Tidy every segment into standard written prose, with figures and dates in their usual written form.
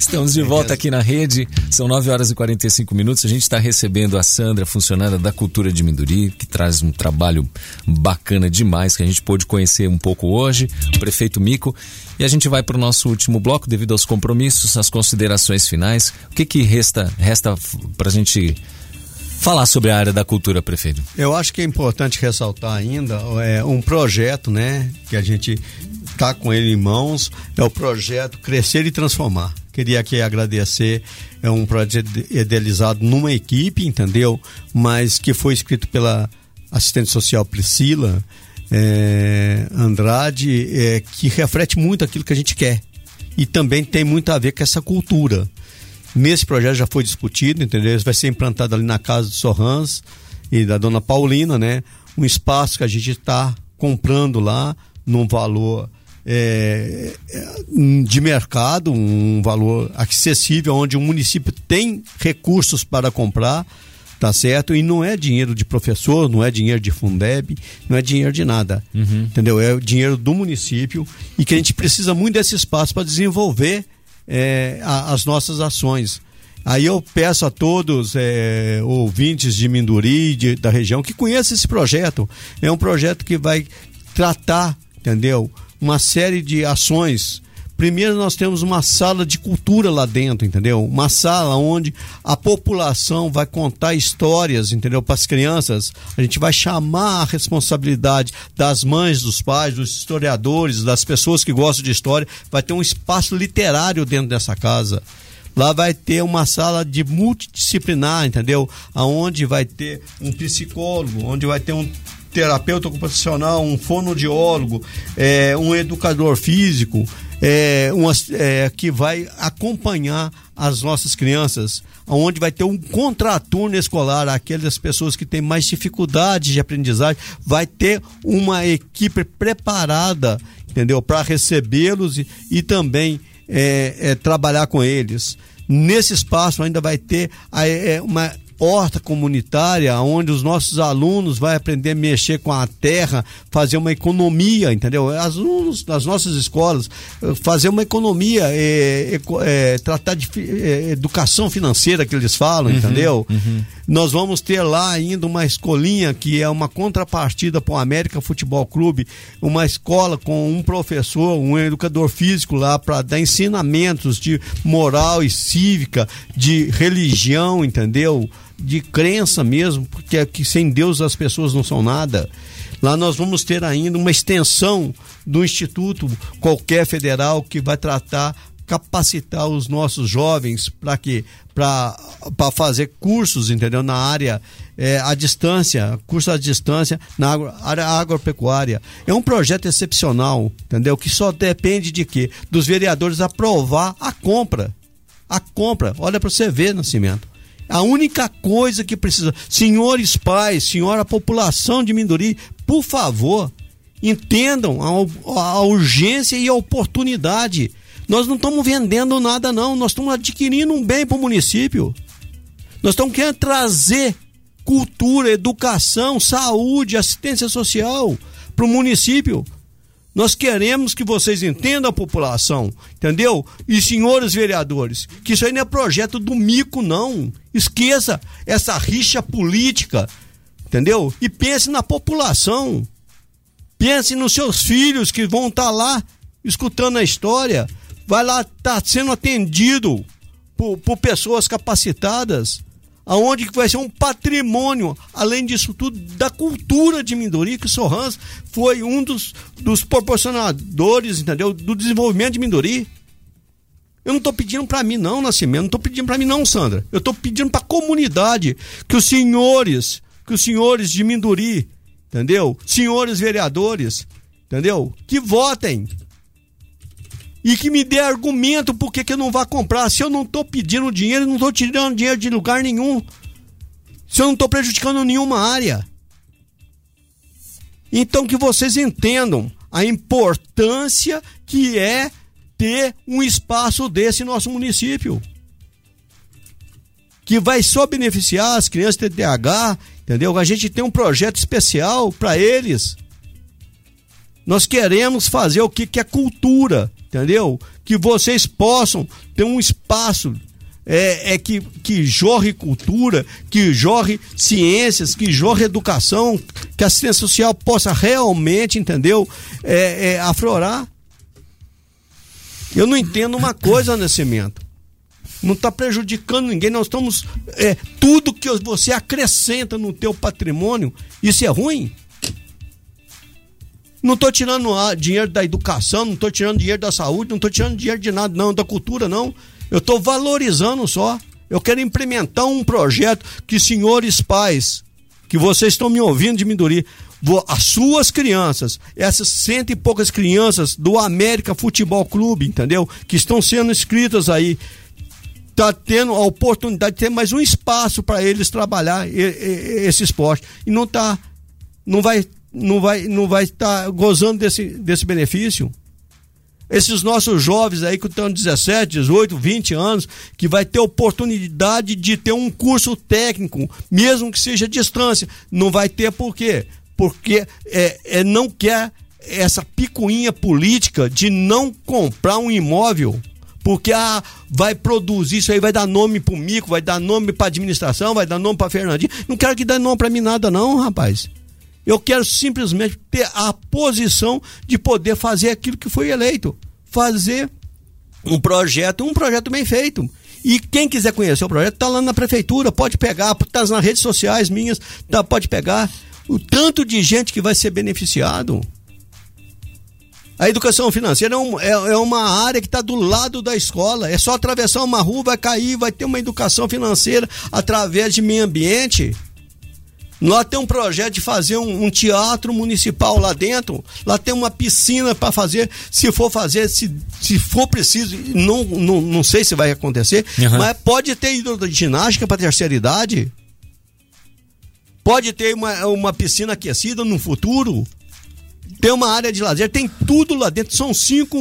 Estamos de volta aqui na rede, são 9h45. A gente está recebendo a Sandra, funcionária da Cultura de Minduri, que traz um trabalho bacana demais, que a gente pôde conhecer um pouco hoje, o prefeito Mico. E a gente vai para o nosso último bloco, devido aos compromissos, as considerações finais. O que resta para a gente falar sobre a área da cultura, prefeito? Eu acho que é importante ressaltar ainda um projeto, né, que a gente está com ele em mãos, é o projeto Crescer e Transformar. Queria aqui agradecer, é um projeto idealizado numa equipe, entendeu? Mas que foi escrito pela assistente social Priscila Andrade, que reflete muito aquilo que a gente quer. E também tem muito a ver com essa cultura. Nesse projeto já foi discutido, entendeu? Vai ser implantado ali na casa do Sorrans e da dona Paulina, né? Um espaço que a gente está comprando lá num valor de mercado, um valor acessível, onde o município tem recursos para comprar, tá certo? E não é dinheiro de professor, não é dinheiro de Fundeb, não é dinheiro de nada, entendeu? É o dinheiro do município e que a gente precisa muito desse espaço para desenvolver as nossas ações. Aí eu peço a todos ouvintes de Minduri, da região, que conheçam esse projeto. É um projeto que vai tratar, entendeu? Uma série de ações. Primeiro nós temos uma sala de cultura lá dentro, entendeu? Uma sala onde a população vai contar histórias, entendeu? Para as crianças. A gente vai chamar a responsabilidade das mães, dos pais, dos historiadores, das pessoas que gostam de história. Vai ter um espaço literário dentro dessa casa. Lá vai ter uma sala de multidisciplinar, entendeu? Onde vai ter um psicólogo, onde vai ter um terapeuta ocupacional, um fonoaudiólogo, um educador físico, que vai acompanhar as nossas crianças, onde vai ter um contraturno escolar, aquelas pessoas que têm mais dificuldade de aprendizagem, vai ter uma equipe preparada, entendeu? Para recebê-los e também trabalhar com eles. Nesse espaço ainda vai ter uma horta comunitária, onde os nossos alunos vão aprender a mexer com a terra, fazer uma economia, entendeu? Alunos das nossas escolas, fazer uma economia, tratar de educação financeira, que eles falam, entendeu? Nós vamos ter lá ainda uma escolinha que é uma contrapartida para o América Futebol Clube, uma escola com um professor, um educador físico lá para dar ensinamentos de moral e cívica, de religião, entendeu? De crença mesmo, porque que sem Deus as pessoas não são nada. Lá nós vamos ter ainda uma extensão do Instituto qualquer federal que vai capacitar os nossos jovens para fazer cursos, entendeu? Na área à distância, curso à distância na área agropecuária. É um projeto excepcional, entendeu? Que só depende de quê? Dos vereadores aprovar a compra. Olha para você ver, Nascimento. A única coisa que precisa, senhores pais, senhora população de Minduri, por favor, entendam a urgência e a oportunidade. Nós não estamos vendendo nada, não. Nós estamos adquirindo um bem para o município. Nós estamos querendo trazer cultura, educação, saúde, assistência social para o município. Nós queremos que vocês entendam a população, entendeu? E senhores vereadores, que isso aí não é projeto do Mico, não. Esqueça essa rixa política, entendeu? E pense na população. Pense nos seus filhos que vão estar lá escutando a história. Vai lá estar sendo atendido por pessoas capacitadas, aonde que vai ser um patrimônio, além disso tudo, da cultura de Minduri, que o Sorrans foi um dos proporcionadores, entendeu? Do desenvolvimento de Minduri. Eu não estou pedindo para mim não, Nascimento, não estou pedindo para mim não, Sandra. Eu estou pedindo para a comunidade, que os senhores de Minduri, entendeu? Senhores vereadores, entendeu? Que votem. E que me dê argumento por que eu não vá comprar. Se eu não estou pedindo dinheiro, não estou tirando dinheiro de lugar nenhum. Se eu não estou prejudicando nenhuma área. Então que vocês entendam a importância que é ter um espaço desse em nosso município. Que vai só beneficiar as crianças TDAH, entendeu? A gente tem um projeto especial para eles. Nós queremos fazer o que é cultura, entendeu? Que vocês possam ter um espaço que jorre cultura, que jorre ciências, que jorre educação, que a assistência social possa realmente, entendeu? Aflorar. Eu não entendo uma coisa, Nascimento. Não está prejudicando ninguém, nós estamos... tudo que você acrescenta no teu patrimônio, isso é ruim? Não estou tirando dinheiro da educação, não estou tirando dinheiro da saúde, não estou tirando dinheiro de nada, não, da cultura, não. Eu estou valorizando só. Eu quero implementar um projeto que, senhores pais, que vocês estão me ouvindo de Minduri, as suas crianças, essas 100 e poucas crianças do América Futebol Clube, entendeu? Que estão sendo inscritas aí, tá tendo a oportunidade de ter mais um espaço para eles trabalhar esse esporte. E não vai estar gozando desse benefício. Esses nossos jovens aí que estão 17, 18, 20 anos, que vai ter oportunidade de ter um curso técnico, mesmo que seja à distância, não vai ter por quê? Porque não quer essa picuinha política de não comprar um imóvel, porque vai produzir isso aí, vai dar nome pro Mico, vai dar nome pra administração, vai dar nome pra Fernandinho. Não quero que dê nome pra mim nada não, rapaz. Eu quero simplesmente ter a posição de poder fazer aquilo que foi eleito. Fazer um projeto bem feito. E quem quiser conhecer o projeto, tá lá na prefeitura, pode pegar, tá nas redes sociais minhas, pode pegar. O tanto de gente que vai ser beneficiado. A educação financeira é uma área que está do lado da escola. É só atravessar uma rua, vai cair, vai ter uma educação financeira através de meio ambiente. Lá tem um projeto de fazer um teatro municipal lá dentro. Lá tem uma piscina para fazer, se for preciso, não sei se vai acontecer, mas pode ter hidroginástica para terceira idade. Pode ter uma piscina aquecida no futuro. Tem uma área de lazer, tem tudo lá dentro. São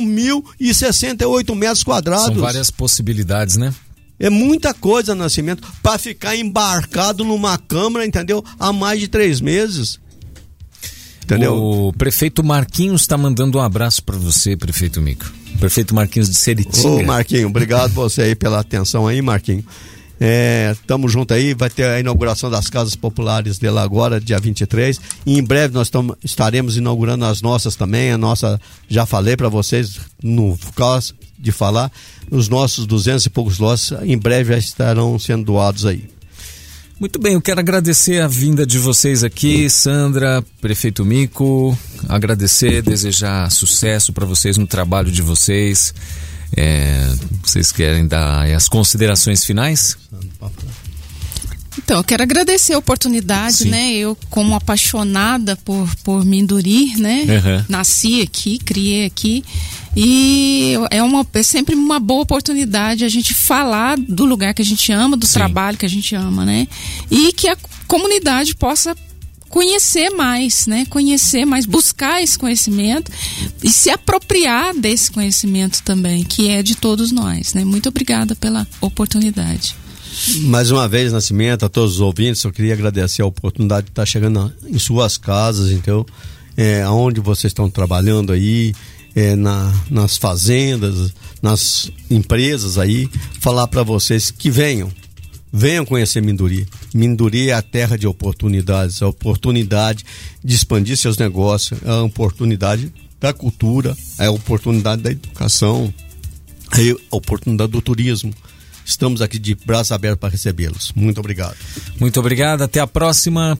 5.068 metros quadrados. São várias possibilidades, né? É muita coisa, Nascimento, para ficar embarcado numa câmara, entendeu? Há mais de 3 meses. Entendeu? O prefeito Marquinhos está mandando um abraço para você, prefeito Mico. O prefeito Marquinhos de Seritinga. Ô, Marquinho, obrigado você aí pela atenção aí, Marquinho. Tamo junto aí, vai ter a inauguração das casas populares dele agora, dia 23, e em breve nós estaremos inaugurando as nossas também. A nossa, já falei para vocês no caso de falar, os nossos 200 e poucos lotes em breve já estarão sendo doados aí. Muito bem, eu quero agradecer a vinda de vocês aqui, Sandra, prefeito Mico, agradecer, desejar sucesso para vocês no trabalho de vocês. Vocês querem dar as considerações finais? Então, eu quero agradecer a oportunidade, sim, né? Eu, como apaixonada por Minduri, né? Nasci aqui, criei aqui, e é sempre uma boa oportunidade a gente falar do lugar que a gente ama, do, sim, trabalho que a gente ama, né? E que a comunidade possa conhecer mais, né? Conhecer mais, buscar esse conhecimento e se apropriar desse conhecimento também, que é de todos nós, né? Muito obrigada pela oportunidade. Mais uma vez, Nascimento, a todos os ouvintes, eu queria agradecer a oportunidade de estar chegando em suas casas, então, onde vocês estão trabalhando aí, nas fazendas, nas empresas aí, falar para vocês que venham conhecer Minduri. Minduri é a terra de oportunidades, a oportunidade de expandir seus negócios, a oportunidade da cultura, a oportunidade da educação, a oportunidade do turismo. Estamos aqui de braços abertos para recebê-los. Muito obrigado. Muito obrigado, até a próxima.